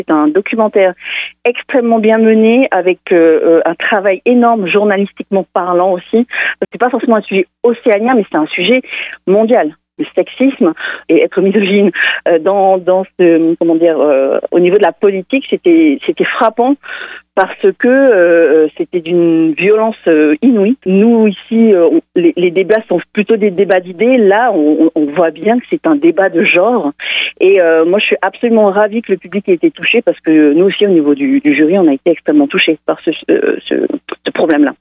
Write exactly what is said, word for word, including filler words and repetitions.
C'est un documentaire extrêmement bien mené, avec euh, un travail énorme, journalistiquement parlant aussi. C'est pas forcément un sujet océanien, mais c'est un sujet mondial. Le sexisme et être misogyne euh, dans dans ce comment dire euh, au niveau de la politique, c'était c'était frappant parce que euh, c'était d'une violence euh, inouïe. Nous ici, euh, on, les, les débats sont plutôt des débats d'idées. Là, on, on voit bien que c'est un débat de genre. Et euh, moi, je suis absolument ravie que le public ait été touché, parce que nous aussi, au niveau du, du jury, on a été extrêmement touchés par ce, ce, ce, ce problème-là.